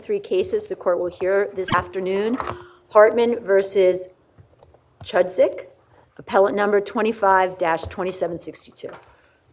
Three cases the court will hear this afternoon. Hartman versus Chudzik, appellant number 25-2762.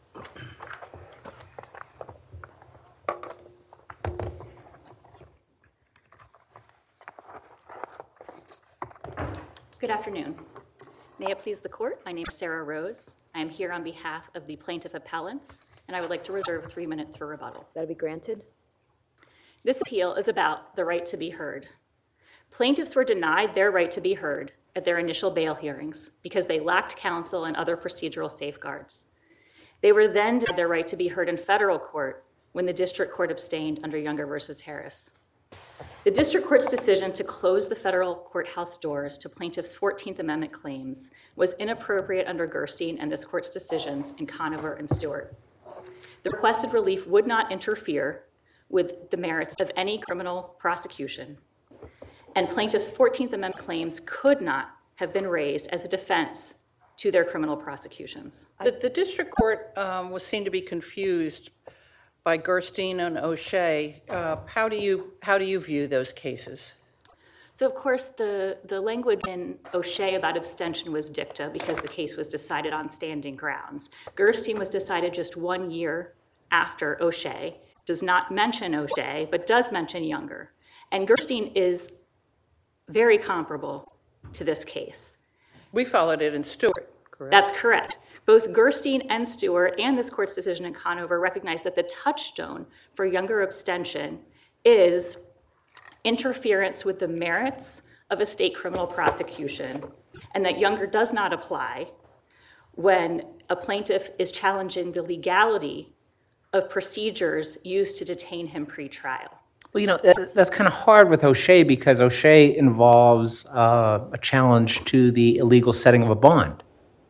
Good afternoon. May it please the court, my name is Sarah Rose. I am here on behalf of the plaintiff appellants, and I would like to reserve 3 minutes for rebuttal. That'll be granted. This appeal is about the right to be heard. Plaintiffs were denied their right to be heard at their initial bail hearings because they lacked counsel and other procedural safeguards. They were then denied their right to be heard in federal court when the district court abstained under Younger versus Harris. The district court's decision to close the federal courthouse doors to plaintiffs' 14th Amendment claims was inappropriate under Gerstein and this court's decisions in Conover and Stewart. The requested relief would not interfere with the merits of any criminal prosecution, and plaintiffs' 14th Amendment claims could not have been raised as a defense to their criminal prosecutions. The district court seemed to be confused by Gerstein and O'Shea. How do you view those cases? So, of course, the language in O'Shea about abstention was dicta because the case was decided on standing grounds. Gerstein was decided just 1 year after O'Shea, does not mention O'Shea, but does mention Younger. And Gerstein is very comparable to this case. We followed it in Stewart, correct? That's correct. Both Gerstein and Stewart and this court's decision in Conover recognize that the touchstone for Younger abstention is interference with the merits of a state criminal prosecution, and that Younger does not apply when a plaintiff is challenging the legality of procedures used to detain him pre-trial. Well, that's kind of hard with O'Shea because O'Shea involves a challenge to the illegal setting of a bond.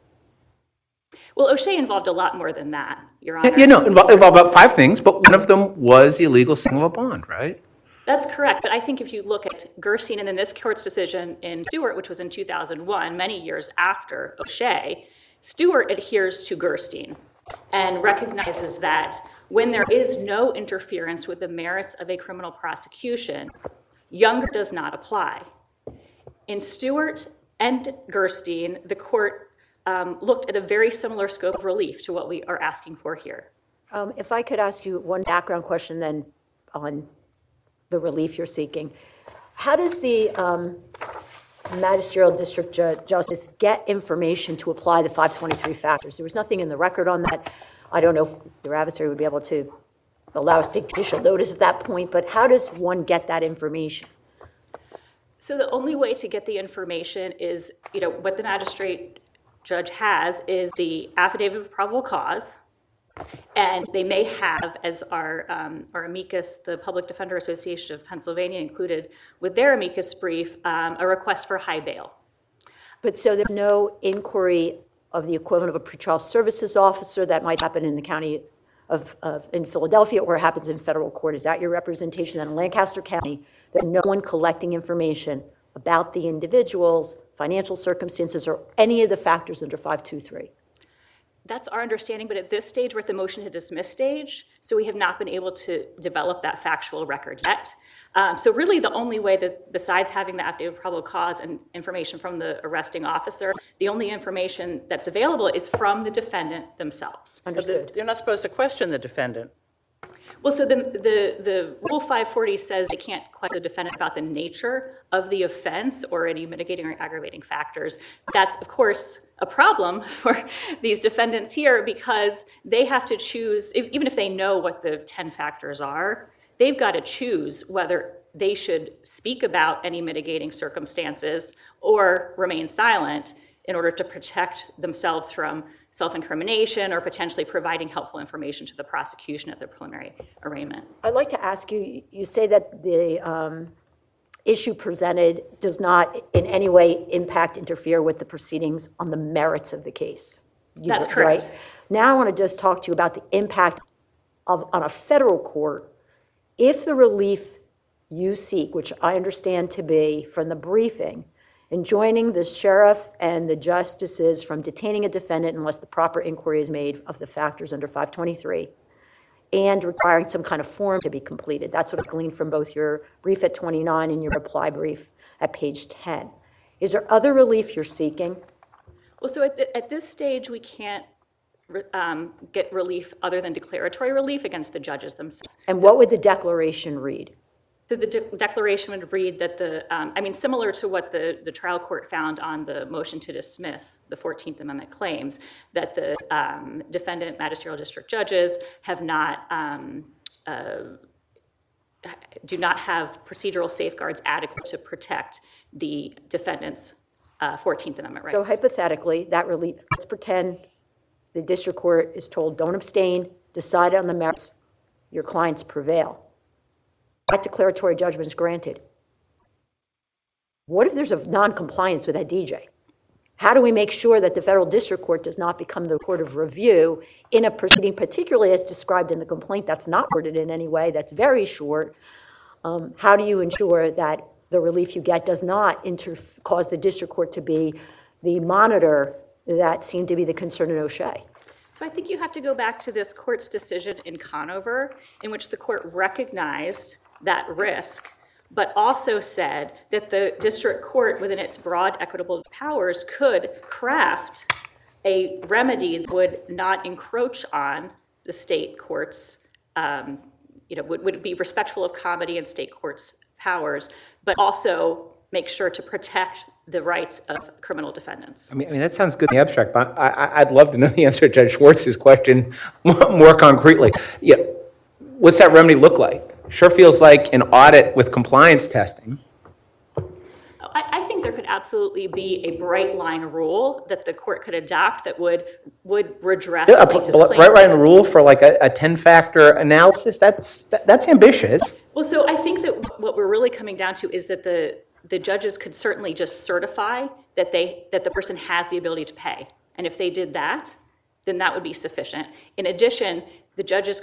Well, O'Shea involved a lot more than that, Your Honor. Involved about 5 things, but one of them was the illegal setting of a bond, right? That's correct, but I think if you look at Gerstein and then this court's decision in Stewart, which was in 2001, many years after O'Shea, Stewart adheres to Gerstein and recognizes that when there is no interference with the merits of a criminal prosecution, Younger does not apply. In Stewart and Gerstein, the court looked at a very similar scope of relief to what we are asking for here. If I could ask you one background question then on the relief you're seeking. How does the magisterial district justice get information to apply the 523 factors? There was nothing in the record on that. I don't know if your adversary would be able to allow us to take judicial notice at that point, but how does one get that information? So the only way to get the information is, what the magistrate judge has is the affidavit of probable cause, and they may have, as our amicus, the Public Defender Association of Pennsylvania included with their amicus brief, a request for high bail. But so there's no inquiry of the equivalent of a pretrial services officer that might happen in the county in Philadelphia or happens in federal court. Is that your representation that in Lancaster County, there's no one collecting information about the individual's financial circumstances or any of the factors under 523? That's our understanding, but at this stage, we're at the motion to dismiss stage, so we have not been able to develop that factual record yet. So really the only way that, besides having the affidavit of probable cause and information from the arresting officer, the only information that's available is from the defendant themselves. Understood. You're not supposed to question the defendant. Well, so the Rule 540 says they can't question the defendant about the nature of the offense or any mitigating or aggravating factors. That's, of course, a problem for these defendants here because they have to choose, even if they know what the 10 factors are, they've got to choose whether they should speak about any mitigating circumstances or remain silent in order to protect themselves from self-incrimination or potentially providing helpful information to the prosecution at the preliminary arraignment. I'd like to ask you, you say that the issue presented does not in any way interfere with the proceedings on the merits of the case. That's correct. Right? Now I want to just talk to you about the impact on a federal court if the relief you seek, which I understand to be from the briefing, enjoining the sheriff and the justices from detaining a defendant unless the proper inquiry is made of the factors under 523. and requiring some kind of form to be completed. That's what I gleaned from both your brief at 29 and your reply brief at page 10. Is there other relief you're seeking? Well, so at this stage, we can't get relief other than declaratory relief against the judges themselves. And what would the declaration read? So the declaration would read that similar to what the trial court found on the motion to dismiss the 14th Amendment claims, that the defendant magisterial district judges have not, do not have procedural safeguards adequate to protect the defendant's 14th Amendment rights. So hypothetically, that relief, let's pretend the district court is told, don't abstain, decide on the merits, your clients prevail. That declaratory judgment is granted. What if there's a non-compliance with that DJ? How do we make sure that the federal district court does not become the court of review in a proceeding, particularly as described in the complaint, that's not worded in any way, that's very short? How do you ensure that the relief you get does not cause the district court to be the monitor that seemed to be the concern in O'Shea? So I think you have to go back to this court's decision in Conover, in which the court recognized that risk, but also said that the district court, within its broad equitable powers, could craft a remedy that would not encroach on the state courts, would be respectful of comity and state courts' powers, but also make sure to protect the rights of criminal defendants. I mean that sounds good in the abstract, but I'd love to know the answer to Judge Schwartz's question more concretely. Yeah, what's that remedy look like? Sure feels like an audit with compliance testing. I think there could absolutely be a bright line rule that the court could adopt that would redress plaintiff's claims. Bright line rule for like a 10-factor analysis? That's ambitious. Well, so I think that what we're really coming down to is that the judges could certainly just certify that the person has the ability to pay. And if they did that, then that would be sufficient. In addition, the judges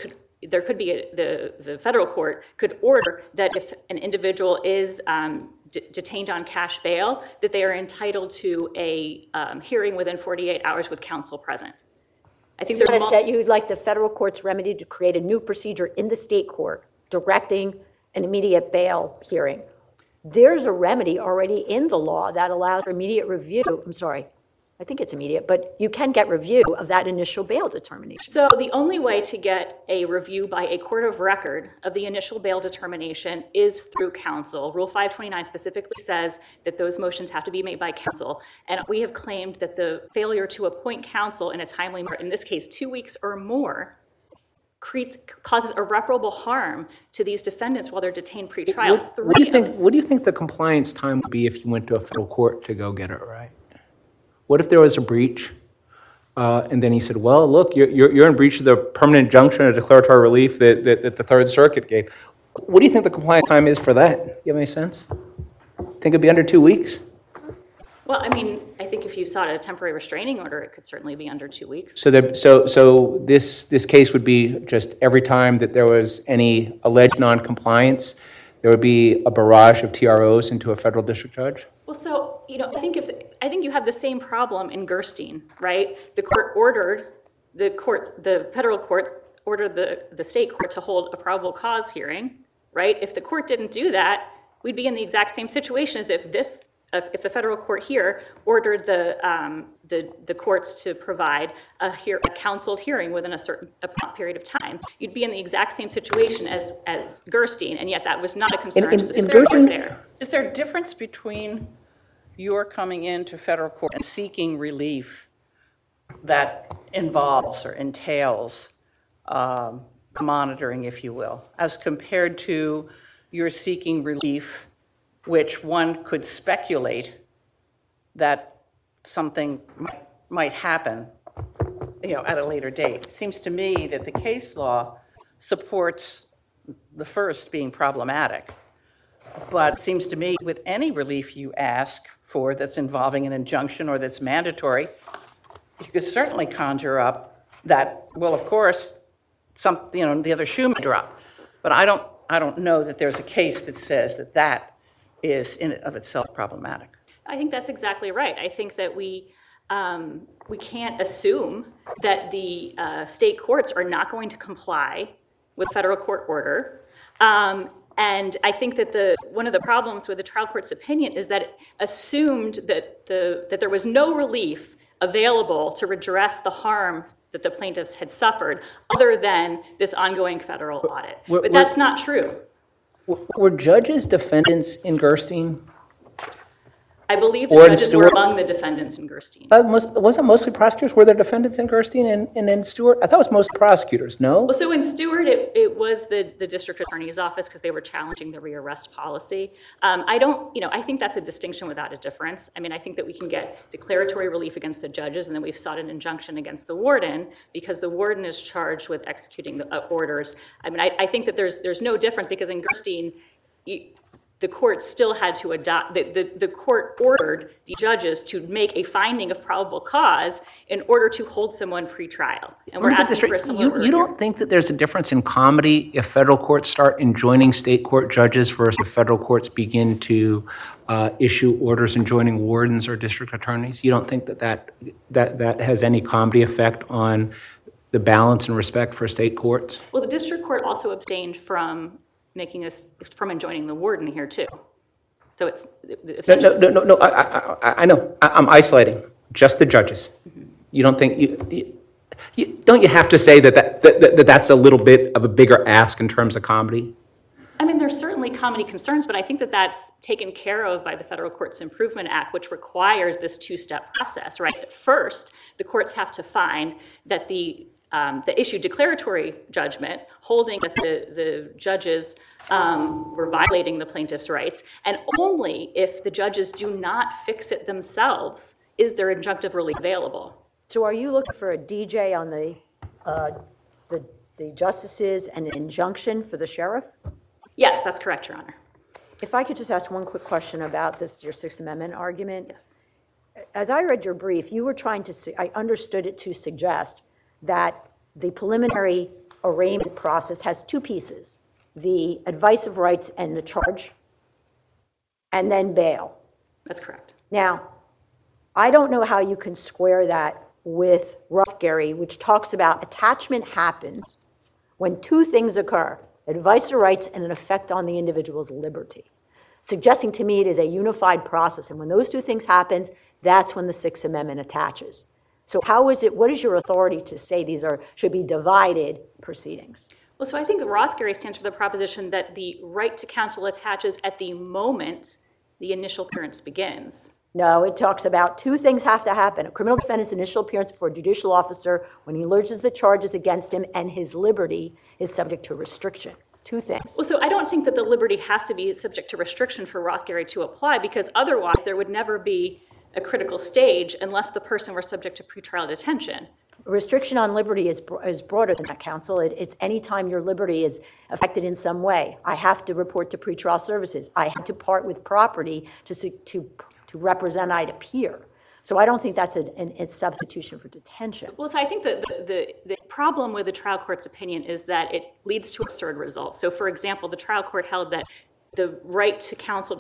the federal court could order that if an individual is detained on cash bail, that they are entitled to a hearing within 48 hours with counsel present. I think you'd like the federal court's remedy to create a new procedure in the state court directing an immediate bail hearing. There's a remedy already in the law that allows for immediate review. I'm sorry, I think it's immediate, but you can get review of that initial bail determination. So the only way to get a review by a court of record of the initial bail determination is through counsel. Rule 529 specifically says that those motions have to be made by counsel. And we have claimed that the failure to appoint counsel in a timely manner, in this case 2 weeks or more, causes irreparable harm to these defendants while they're detained pre-trial. What do you think the compliance time would be if you went to a federal court to go get it right? What if there was a breach, and then he said, well, look, you're in breach of the permanent injunction or declaratory relief that the Third Circuit gave. What do you think the compliance time is for that? You have any sense? Think it'd be under 2 weeks? Well, I mean, I think if you sought a temporary restraining order, it could certainly be under 2 weeks. So this case would be just every time that there was any alleged non-compliance, there would be a barrage of TROs into a federal district judge? Well, so, I think you have the same problem in Gerstein, right? The federal court ordered the state court to hold a probable cause hearing, right? If the court didn't do that, we'd be in the exact same situation as if the federal court here ordered the courts to provide a counseled hearing within a prompt period of time. You'd be in the exact same situation as Gerstein, and yet that was not a concern to the Supreme Court there. Is there a difference between your coming into federal court and seeking relief that involves or entails monitoring, if you will, as compared to your seeking relief, which one could speculate that something might happen, at a later date? It seems to me that the case law supports the first being problematic. But it seems to me with any relief you ask for that's involving an injunction or that's mandatory, you could certainly conjure up that, well, of course, the other shoe may drop. But I don't know that there's a case that says that is in and of itself problematic. I think that's exactly right. I think that we can't assume that the state courts are not going to comply with federal court order. And I think that one of the problems with the trial court's opinion is that it assumed that there was no relief available to redress the harm that the plaintiffs had suffered other than this ongoing federal audit. But that's not true. Were judges defendants in Gerstein? I believe the Or in judges were Stewart? among the defendants in Gerstein. Wasn't mostly prosecutors? Were there defendants in Gerstein and in Stewart? I thought it was most prosecutors, no? Well, so in Stewart, it was the district attorney's office because they were challenging the rearrest policy. I think that's a distinction without a difference. I mean, I think that we can get declaratory relief against the judges, and then we've sought an injunction against the warden because the warden is charged with executing the orders. I mean, I think that there's no difference because in Gerstein, the court still had to adopt, the court ordered the judges to make a finding of probable cause in order to hold someone pretrial. And we're asking for a similar order You here. don't think that there's a difference in comedy if federal courts start enjoining state court judges versus if federal courts begin to issue orders enjoining wardens or district attorneys? You don't think that has any comedy effect on the balance and respect for state courts? Well, the district court also abstained from from enjoining the warden here too. So it's No, I know. I'm isolating just the judges. You don't think, don't you have to say that's a little bit of a bigger ask in terms of comedy? I mean, there's certainly comedy concerns, but I think that that's taken care of by the Federal Courts Improvement Act, which requires this two-step process, right? First, the courts have to find that the issue declaratory judgment holding that the judges were violating the plaintiff's rights, and only if the judges do not fix it themselves is there injunctive relief available. So are you looking for a DJ on the justices and an injunction for the sheriff? Yes, that's correct, Your Honor. If I could just ask one quick question about your Sixth Amendment argument. Yes. As I read your brief, you were trying to, I understood it to suggest that the preliminary arraignment process has two pieces, the advice of rights and the charge, and then bail. That's correct. Now, I don't know how you can square that with Rothgary, which talks about attachment happens when two things occur, advice of rights and an effect on the individual's liberty, suggesting to me it is a unified process. And when those two things happen, that's when the Sixth Amendment attaches. So what is your authority to say these should be divided proceedings? Well, so I think Rothgary stands for the proposition that the right to counsel attaches at the moment the initial appearance begins. No, it talks about two things have to happen. A criminal defendant's initial appearance before a judicial officer when he lodges the charges against him and his liberty is subject to restriction. Two things. Well, so I don't think that the liberty has to be subject to restriction for Rothgary to apply because otherwise there would never be a critical stage unless the person were subject to pretrial detention. Restriction on liberty is broader than that, counsel. It's any time your liberty is affected in some way. I have to report to pretrial services. I have to part with property to represent I'd appear. So I don't think that's a substitution for detention. Well, so I think that the problem with the trial court's opinion is that it leads to absurd results. So, for example, the trial court held that the right to counsel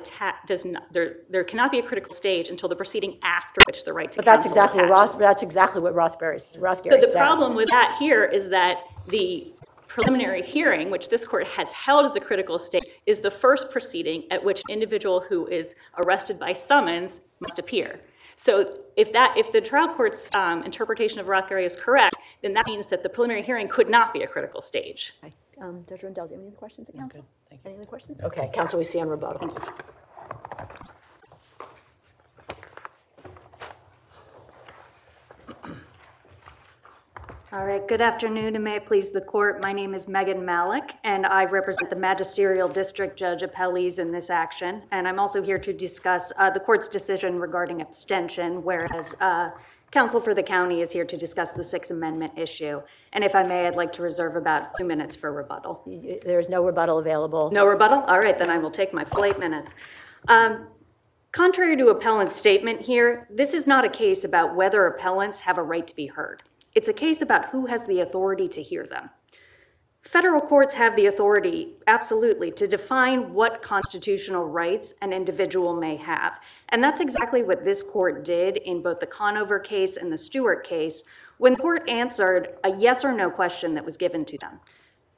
there cannot be a critical stage until the proceeding after which the right to counsel attaches. That's exactly what Rothgary says. But the problem with that here is that the preliminary hearing, which this court has held as a critical stage, is the first proceeding at which an individual who is arrested by summons must appear. So if the trial court's interpretation of Rothgary is correct, then that means that the preliminary hearing could not be a critical stage. Judge Rendell, do you have any other questions at counsel? Thank you. Any other questions? Okay, counsel, we see on rebuttal. All right, good afternoon, and may it please the court. My name is Megan Malik, and I represent the Magisterial District Judge appellees in this action. And I'm also here to discuss the court's decision regarding abstention, whereas counsel for the county is here to discuss the Sixth Amendment issue. And if I may, I'd like to reserve about 2 minutes for rebuttal. There's no rebuttal available. No rebuttal? All right, then I will take my full 8 minutes. Contrary to appellant's statement here, this is not a case about whether appellants have a right to be heard. It's a case about who has the authority to hear them. Federal courts have the authority, absolutely, to define what constitutional rights an individual may have. And that's exactly what this court did in both the Conover case and the Stewart case when the court answered a yes or no question that was given to them.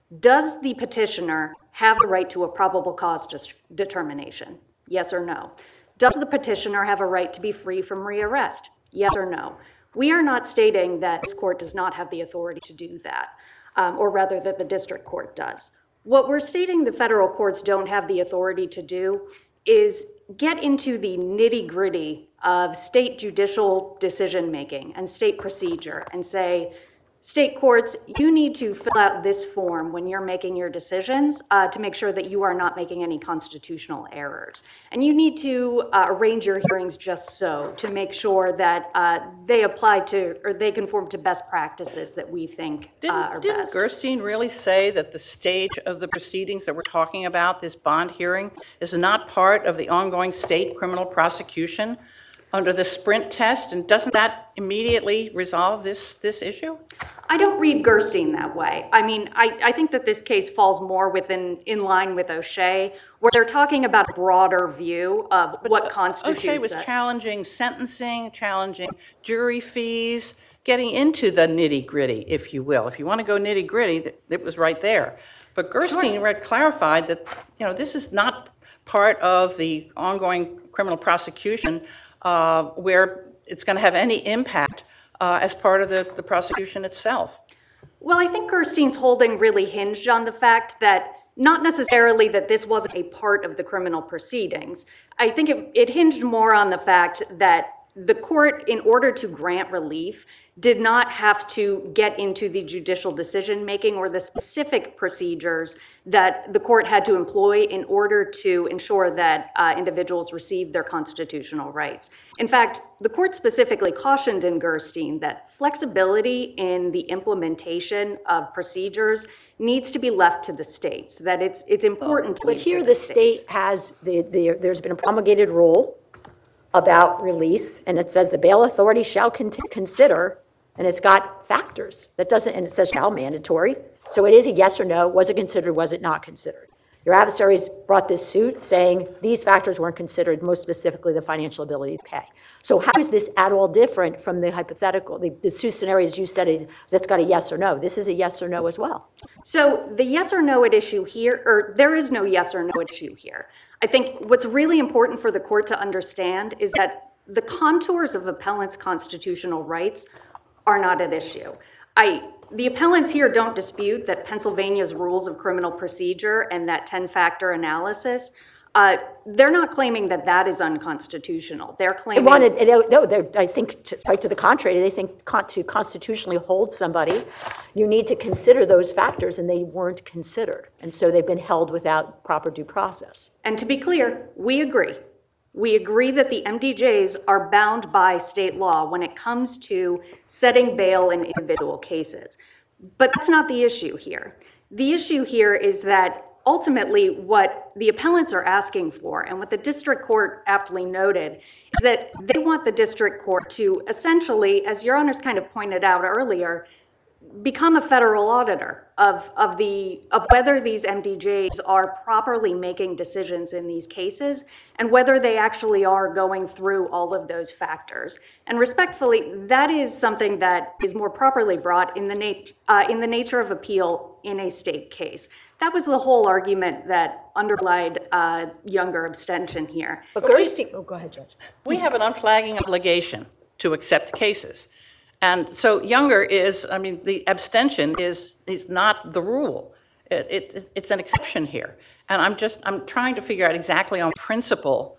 Does the petitioner have the right to a probable cause determination? Yes or no? Does the petitioner have a right to be free from rearrest? Yes or no? We are not stating that this court does not have the authority to do that, or rather that the district court does. What we're stating the federal courts don't have the authority to do is get into the nitty-gritty of state judicial decision-making and state procedure and say, state courts, you need to fill out this form when you're making your decisions to make sure that you are not making any constitutional errors. And you need to arrange your hearings just so to make sure that they apply to, or they conform to best practices that we think are Didn't best. Gerstein really say that the stage of the proceedings that we're talking about, this bond hearing, is not part of the ongoing state criminal prosecution under the Sprint test? And doesn't that immediately resolve this issue? I don't read Gerstein that way. I mean, I think that this case falls more in line with O'Shea, where they're talking about a broader view of what constitutes O'Shea was challenging sentencing, challenging jury fees, getting into the nitty-gritty, if you will. If you want to go nitty-gritty, it was right there. But Gerstein clarified that, this is not part of the ongoing criminal prosecution where it's going to have any impact as part of the prosecution itself. Well, I think Gerstein's holding really hinged on the fact that not necessarily that this wasn't a part of the criminal proceedings. I think it hinged more on the fact that the court, in order to grant relief, did not have to get into the judicial decision-making or the specific procedures that the court had to employ in order to ensure that individuals received their constitutional rights. In fact, the court specifically cautioned in Gerstein that flexibility in the implementation of procedures needs to be left to the states, that it's important to But leave here to the state has, there's been a promulgated rule about release, and it says the bail authority shall consider, and it's got factors. That doesn't, and it says shall mandatory. So it is a yes or no. Was it considered? Was it not considered? Your adversaries brought this suit saying these factors weren't considered, most specifically the financial ability to pay. So how is this at all different from the hypothetical, the two scenarios you said that's got a yes or no? This is a yes or no as well. So the yes or no at issue here, or there is no yes or no at issue here. I think what's really important for the court to understand is that the contours of appellants' constitutional rights are not at issue. The appellants here don't dispute that Pennsylvania's rules of criminal procedure and that 10-factor analysis, they're not claiming that that is unconstitutional. They're claiming... I think, right to the contrary, they think to constitutionally hold somebody, you need to consider those factors, and they weren't considered. And so they've been held without proper due process. And to be clear, we agree. We agree that the MDJs are bound by state law when it comes to setting bail in individual cases. But that's not the issue here. The issue here is that ultimately what the appellants are asking for, and what the district court aptly noted, is that they want the district court to essentially, as Your Honors kind of pointed out earlier, become a federal auditor of whether these MDJs are properly making decisions in these cases and whether they actually are going through all of those factors. And respectfully, that is something that is more properly brought in the nature of appeal in a state case. That was the whole argument that underlied Younger abstention here. But Gerstein, go ahead, Judge. We have an unflagging obligation to accept cases. And so Younger the abstention is not the rule. It's an exception here. And I'm trying to figure out exactly on principle,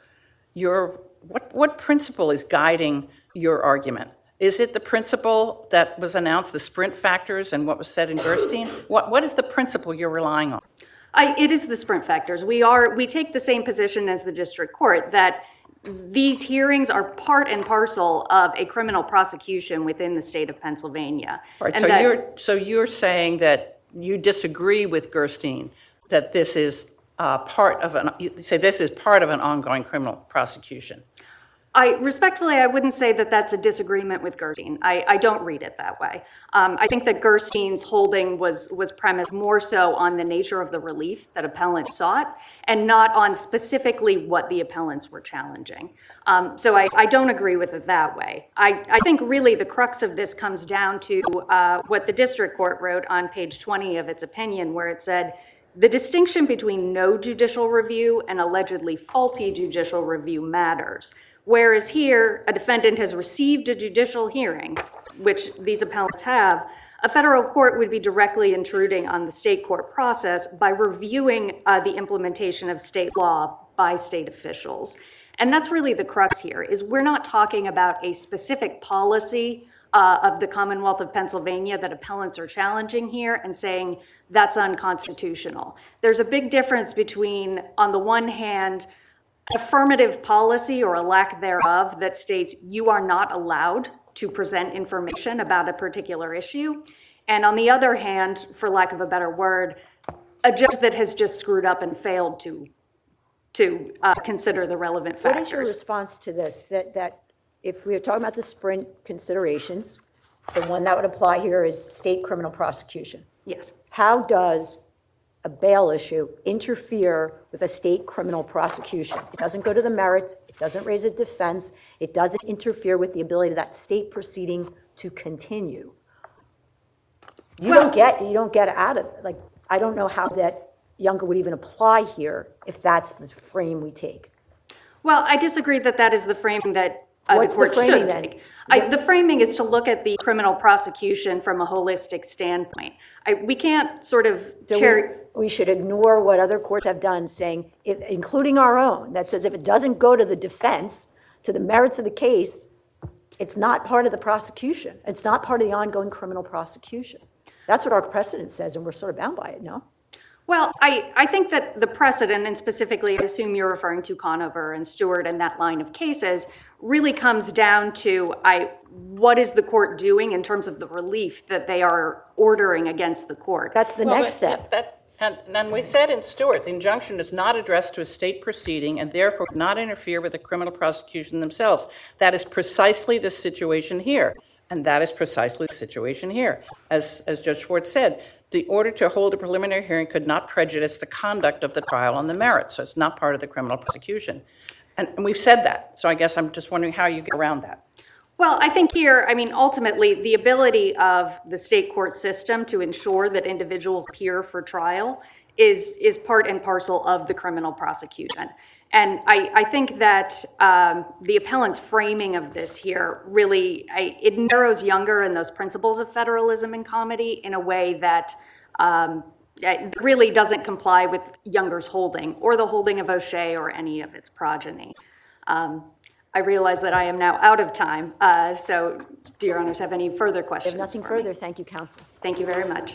what principle is guiding your argument? Is it the principle that was announced, the Sprint factors and what was said in Gerstein? What is the principle you're relying on? It is the Sprint factors. We take the same position as the district court that these hearings are part and parcel of a criminal prosecution within the state of Pennsylvania. All right, and so you're saying that you disagree with Gerstein, that this is part of an ongoing criminal prosecution. Respectfully, I wouldn't say that that's a disagreement with Gerstein. I don't read it that way. I think that Gerstein's holding was premised more so on the nature of the relief that appellants sought and not on specifically what the appellants were challenging. So I don't agree with it that way. I think really the crux of this comes down to what the district court wrote on page 20 of its opinion, where it said, the distinction between no judicial review and allegedly faulty judicial review matters. Whereas here, a defendant has received a judicial hearing, which these appellants have, a federal court would be directly intruding on the state court process by reviewing the implementation of state law by state officials. And that's really the crux here, is we're not talking about a specific policy of the Commonwealth of Pennsylvania that appellants are challenging here and saying that's unconstitutional. There's a big difference between, on the one hand, affirmative policy or a lack thereof that states you are not allowed to present information about a particular issue. And on the other hand, for lack of a better word, a judge that has just screwed up and failed to consider the relevant factors. What is your response to this? That if we are talking about the Sprint considerations, the one that would apply here is state criminal prosecution. Yes. How does a bail issue interfere with a state criminal prosecution? It doesn't go to the merits, it doesn't raise a defense, it doesn't interfere with the ability of that state proceeding to continue. You don't get out of it. Like, I don't know how that Younger would even apply here if that's the frame we take. Well, I disagree that that is the framing that What's the court the framing should then? take. The framing is to look at the criminal prosecution from a holistic standpoint. We can't sort of We should ignore what other courts have done, saying, including our own, that says if it doesn't go to the defense, to the merits of the case, it's not part of the prosecution. It's not part of the ongoing criminal prosecution. That's what our precedent says, and we're sort of bound by it, no? Well, I think that the precedent, and specifically I assume you're referring to Conover and Stewart and that line of cases, really comes down to what is the court doing in terms of the relief that they are ordering against the court. That's the next step. And we said in Stewart, the injunction is not addressed to a state proceeding and therefore not interfere with the criminal prosecution themselves. That is precisely the situation here. And that is precisely the situation here. As Judge Schwartz said, the order to hold a preliminary hearing could not prejudice the conduct of the trial on the merits, so it's not part of the criminal prosecution. And we've said that, so I guess I'm just wondering how you get around that. Well, I think here, ultimately, the ability of the state court system to ensure that individuals appear for trial is part and parcel of the criminal prosecution. And I think that the appellant's framing of this here really, it narrows Younger and those principles of federalism and comity in a way that really doesn't comply with Younger's holding or the holding of O'Shea or any of its progeny. I realize that I am now out of time, so do your honors have any further questions? If nothing further, thank you, counsel. Thank you very much.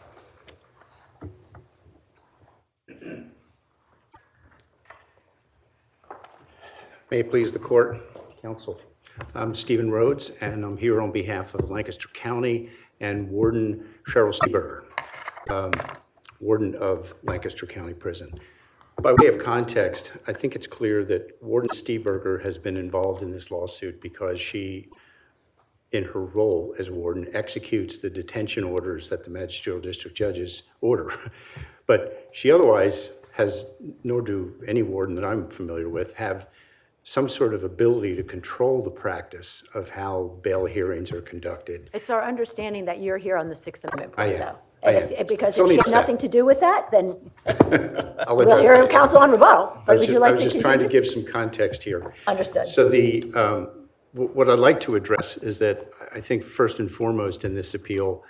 May it please the court, counsel. I'm Stephen Rhodes, and I'm here on behalf of Lancaster County and Warden Cheryl Stieberger, Warden of Lancaster County Prison. By way of context, I think it's clear that Warden Stieberger has been involved in this lawsuit because she, in her role as warden, executes the detention orders that the magisterial district judges order. But she otherwise has, nor do any warden that I'm familiar with, have some sort of ability to control the practice of how bail hearings are conducted. It's our understanding that you're here on the Sixth Amendment I point, am. though. I And am. because So if let she me has say- nothing to do with that, then I'll we'll address hear that. counsel on rebuttal. I But was would you just, like I was to just trying to continue? give some context here. Understood. So what I'd like to address is that I think first and foremost in this appeal,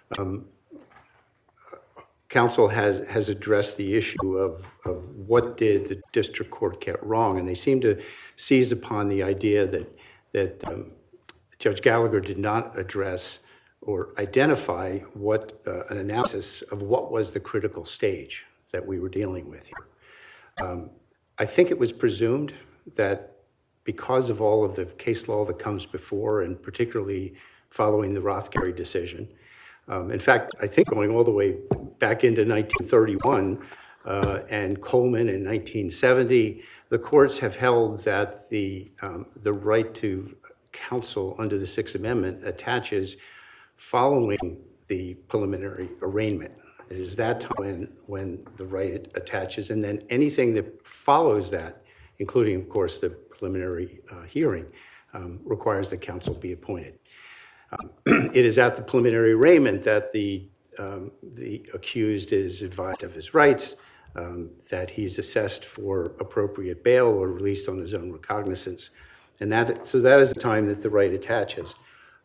counsel has addressed the issue of what did the district court get wrong, and they seem to seize upon the idea that Judge Gallagher did not address or identify what an analysis of what was the critical stage that we were dealing with here. I think it was presumed that because of all of the case law that comes before, and particularly following the Rothgary decision, in fact, I think going all the way back into 1931, and Coleman in 1970, the courts have held that the right to counsel under the Sixth Amendment attaches following the preliminary arraignment. It is that time when the right attaches, and then anything that follows that, including, of course, the preliminary hearing, requires that counsel be appointed. It is at the preliminary arraignment that the accused is advised of his rights, that he's assessed for appropriate bail or released on his own recognizance, and so that is the time that the right attaches.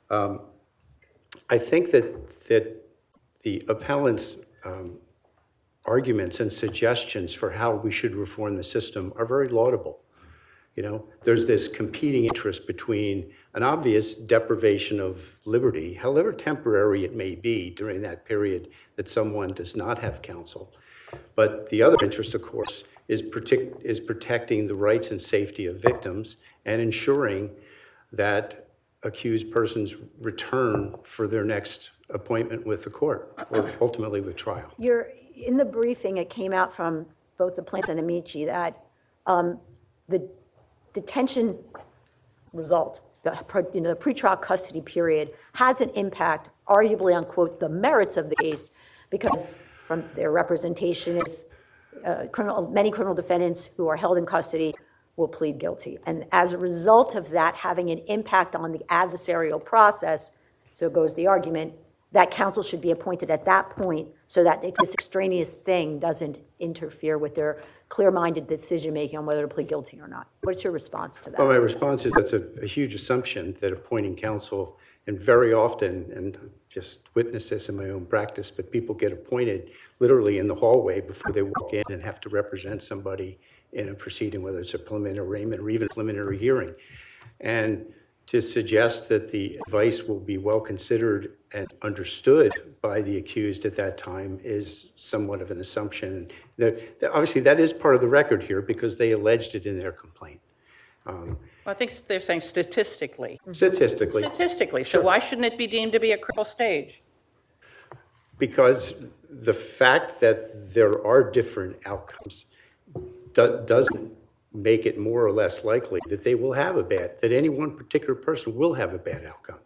I think that the appellant's arguments and suggestions for how we should reform the system are very laudable. You know, there's this competing interest between an obvious deprivation of liberty, however temporary it may be during that period that someone does not have counsel. But the other interest, of course, is protecting the rights and safety of victims and ensuring that accused persons return for their next appointment with the court, or ultimately with trial. In the briefing, it came out from both the plaintiff and Amici that the detention result, the pretrial custody period, has an impact, arguably on, quote, the merits of the case, because from their representation is many criminal defendants who are held in custody will plead guilty. And as a result of that having an impact on the adversarial process, so goes the argument, that counsel should be appointed at that point so that this extraneous thing doesn't interfere with their clear-minded decision-making on whether to plead guilty or not. What's your response to that? Well, my response is that's a huge assumption that appointing counsel, and very often, and just witness this in my own practice, but people get appointed literally in the hallway before they walk in and have to represent somebody in a proceeding, whether it's a preliminary arraignment or even a preliminary hearing. And to suggest that the advice will be well considered and understood by the accused at that time is somewhat of an assumption. Obviously, that is part of the record here because they alleged it in their complaint. Well, I think they're saying statistically. Statistically. Statistically. So why shouldn't it be deemed to be a critical stage? Because the fact that there are different outcomes doesn't make it more or less likely that they will have that any one particular person will have a bad outcome.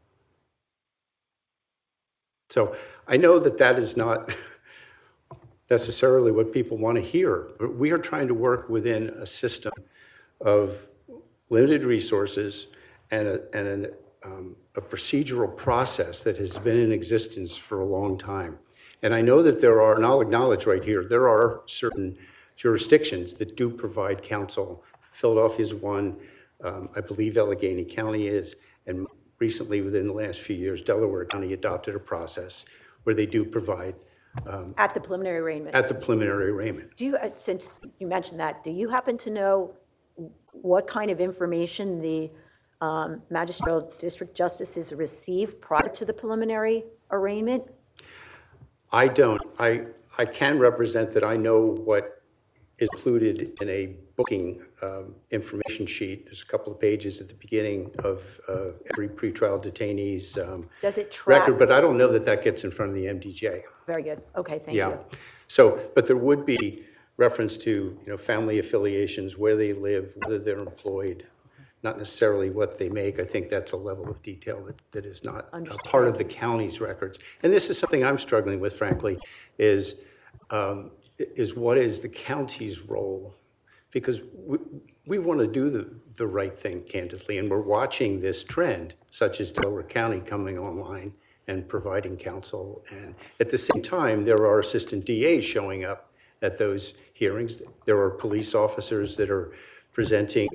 So I know that is not necessarily what people want to hear, but we are trying to work within a system of limited resources and a procedural process that has been in existence for a long time. And I know that there are, and I'll acknowledge right here, there are certain jurisdictions that do provide counsel. Philadelphia is one, I believe Allegheny County is, and recently within the last few years, Delaware County adopted a process where they do provide At the preliminary arraignment. at the preliminary arraignment. Do you, since you mentioned that, do you happen to know what kind of information the magistrate district justices receive prior to the preliminary arraignment? I don't. I can represent that I know what is included in a booking information sheet. There's a couple of pages at the beginning of every pretrial detainee's Does it track? record, but I don't know that gets in front of the MDJ. Very good. Okay, thank Yeah. you. So, but there would be reference to, family affiliations, where they live, whether they're employed, not necessarily what they make. I think that's a level of detail that is not a part of the county's records. And this is something I'm struggling with, frankly, is what is the county's role? Because we want to do the right thing, candidly, and we're watching this trend, such as Delaware County coming online and providing counsel. And at the same time, there are assistant DAs showing up at those hearings. There are police officers that are presenting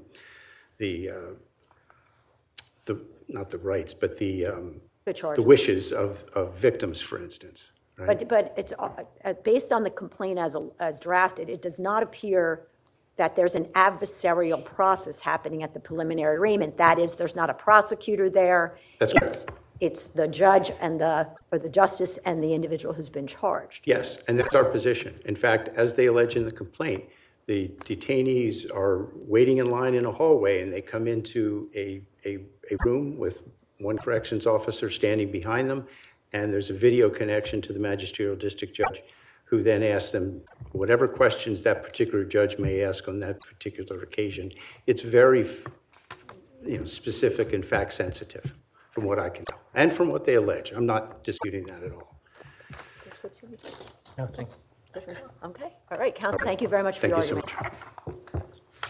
not the rights, but the charges. wishes of victims, for instance. Right? But it's based on the complaint as drafted, it does not appear that there's an adversarial process happening at the preliminary arraignment. That is, there's not a prosecutor there. That's correct. It's the judge and or the justice and the individual who's been charged. Yes, and that's our position. In fact, as they allege in the complaint, the detainees are waiting in line in a hallway, and they come into a room with one corrections officer standing behind them, and there's a video connection to the magisterial district judge who then asks them whatever questions that particular judge may ask on that particular occasion. It's very, specific and fact sensitive, from what I can tell, and from what they allege. I'm not disputing that at all. No, thank you. Okay, all right, counsel, thank you very much for Thank your you so argument. much.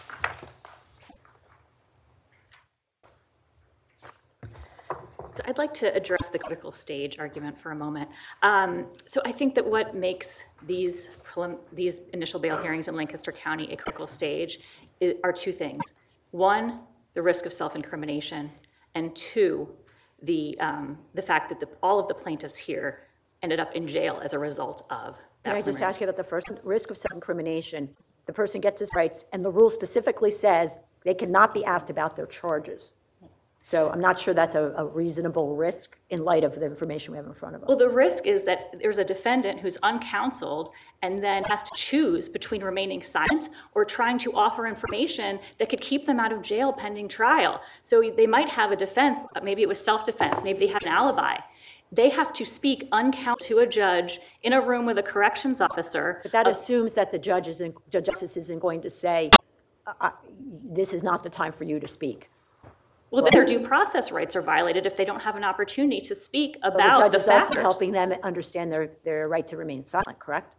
So I'd like to address the critical stage argument for a moment. So I think that what makes these initial bail hearings in Lancaster County a critical stage are two things. One, the risk of self-incrimination, and two, the fact that all of the plaintiffs here ended up in jail as a result of that. Can I just preliminary- ask you about the first one? Risk of self-incrimination. The person gets his rights, and the rule specifically says they cannot be asked about their charges. So I'm not sure that's a reasonable risk in light of the information we have in front of us. Well, the risk is that there's a defendant who's uncounseled and then has to choose between remaining silent or trying to offer information that could keep them out of jail pending trial. So they might have a defense, maybe it was self-defense, maybe they have an alibi. They have to speak uncounseled to a judge in a room with a corrections officer. But that assumes that the justice isn't going to say, this is not the time for you to speak. Well, then their due process rights are violated if they don't have an opportunity to speak But about the the judge is also factors. helping them understand their right to remain silent, correct?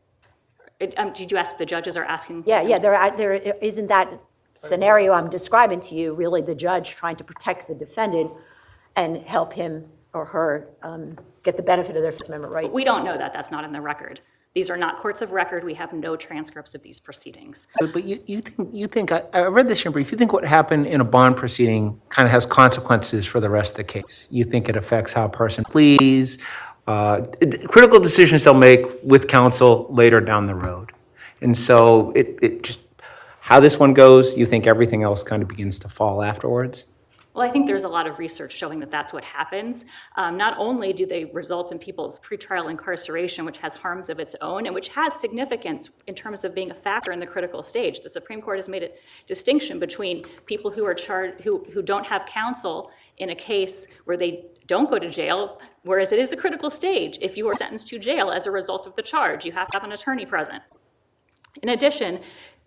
Did you ask if the judges are asking? Yeah, there isn't that scenario I'm describing to you, really the judge trying to protect the defendant and help him or her get the benefit of their First Amendment rights. We don't know that. That's not in the record. These are not courts of record. We have no transcripts of these proceedings. But you think I read this in brief, you think what happened in a bond proceeding kind of has consequences for the rest of the case? You think it affects how a person pleads, critical decisions they'll make with counsel later down the road. And so it just, how this one goes, you think everything else kind of begins to fall afterwards? Well, I think there's a lot of research showing that that's what happens. Not only do they result in people's pretrial incarceration, which has harms of its own and which has significance in terms of being a factor in the critical stage. The Supreme Court has made a distinction between people who are charged, who don't have counsel in a case where they don't go to jail, whereas it is a critical stage. If you are sentenced to jail as a result of the charge, you have to have an attorney present. In addition,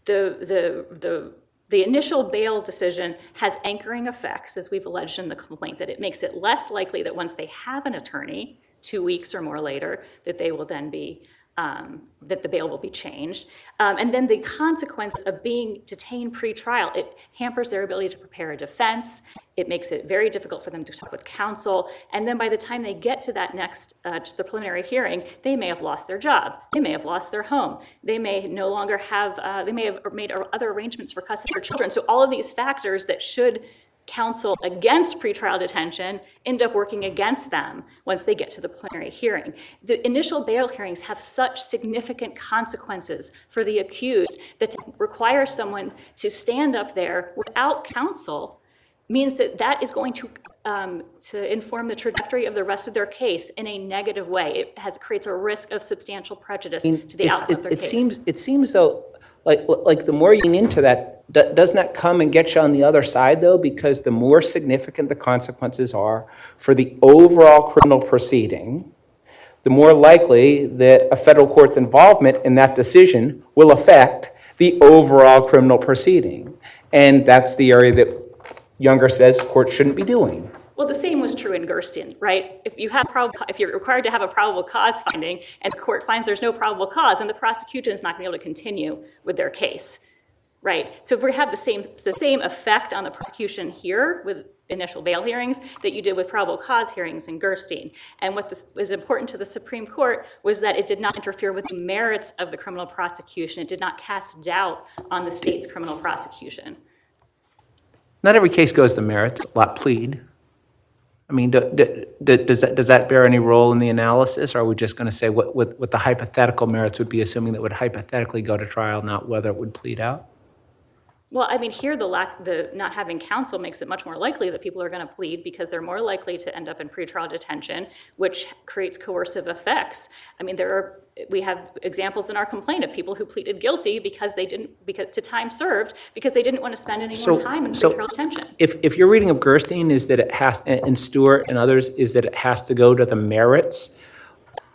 the initial bail decision has anchoring effects, as we've alleged in the complaint, that it makes it less likely that once they have an attorney, 2 weeks or more later, that they will then be, that the bail will be changed. And then the consequence of being detained pre-trial, it hampers their ability to prepare a defense. It makes it very difficult for them to talk with counsel. And then by the time they get to that next, to the preliminary hearing, they may have lost their job. They may have lost their home. They may no longer have, they may have made other arrangements for custody of their children. So all of these factors that should counsel against pretrial detention end up working against them once they get to the preliminary hearing. The initial bail hearings have such significant consequences for the accused that to require someone to stand up there without counsel means that that is going to inform the trajectory of the rest of their case in a negative way. It creates a risk of substantial prejudice to the outcome of their case. It seems though, like the more you lean into that, doesn't that come and get you on the other side though? Because the more significant the consequences are for the overall criminal proceeding, the more likely that a federal court's involvement in that decision will affect the overall criminal proceeding. And that's the area that Younger says courts shouldn't be doing. Well, the same was true in Gerstein, right? If you're required to have a probable cause finding and the court finds there's no probable cause, and the prosecution is not going to be able to continue with their case, right? So if we have the same effect on the prosecution here with initial bail hearings that you did with probable cause hearings in Gerstein. And what was important to the Supreme Court was that it did not interfere with the merits of the criminal prosecution. It did not cast doubt on the state's criminal prosecution. Not every case goes to merits, a lot plead. I mean, does that bear any role in the analysis, or are we just going to say what the hypothetical merits would be, assuming that would hypothetically go to trial, not whether it would plead out? Well, I mean, here the not having counsel makes it much more likely that people are going to plead because they're more likely to end up in pretrial detention, which creates coercive effects. I mean, we have examples in our complaint of people who pleaded guilty because to time served because they didn't want to spend any more time in pretrial detention. If your reading of Gerstein is that it has, and Stewart and others, is that it has to go to the merits,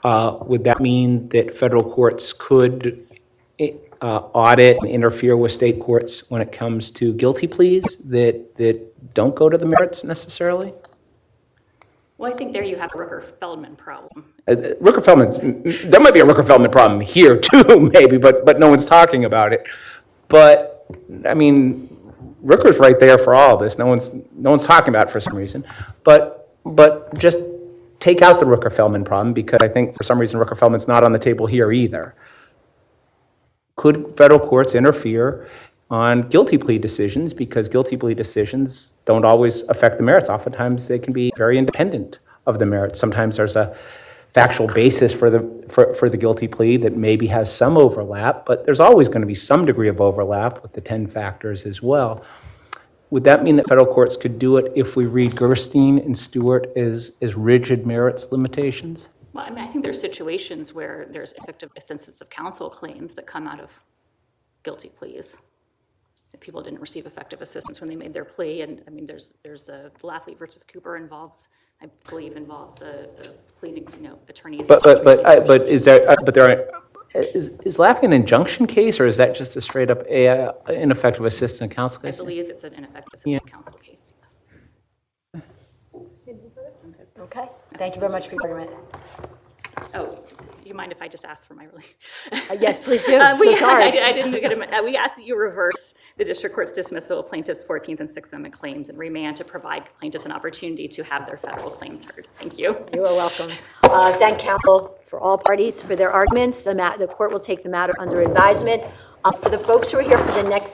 would that mean that federal courts could audit and interfere with state courts when it comes to guilty pleas that don't go to the merits necessarily? Well, I think there you have a Rooker-Feldman problem. Rooker-Feldman's, there might be a Rooker-Feldman problem here too, maybe, but no one's talking about it. But, I mean, Rooker's right there for all of this. No one's talking about it for some reason. But just take out the Rooker-Feldman problem, because I think for some reason Rooker-Feldman's not on the table here either. Could federal courts interfere on guilty plea decisions, because guilty plea decisions don't always affect the merits? Oftentimes they can be very independent of the merits. Sometimes there's a factual basis for the guilty plea that maybe has some overlap, but there's always going to be some degree of overlap with the 10 factors as well. Would that mean that federal courts could do it if we read Gerstein and Stewart as rigid merits limitations? Well, I mean, I think there's situations where there's effective assistance of counsel claims that come out of guilty pleas. If people didn't receive effective assistance when they made their plea, and I mean, there's a Lafley versus Cooper involves, I believe, involves a pleading, attorneys. But is Lafley an injunction case, or is that just a straight up ineffective assistance of counsel I case? believe it's an ineffective assistance of counsel case, yes. Okay, thank you very much for your argument. Oh, you mind if I just ask for my relief? Yes, please do. So sorry. I didn't get it. We asked that you reverse the district court's dismissal of plaintiffs' 14th and 6th Amendment claims and remand to provide plaintiffs an opportunity to have their federal claims heard. Thank you. You are welcome. Thank counsel for all parties for their arguments. The court will take the matter under advisement. For the folks who are here for the next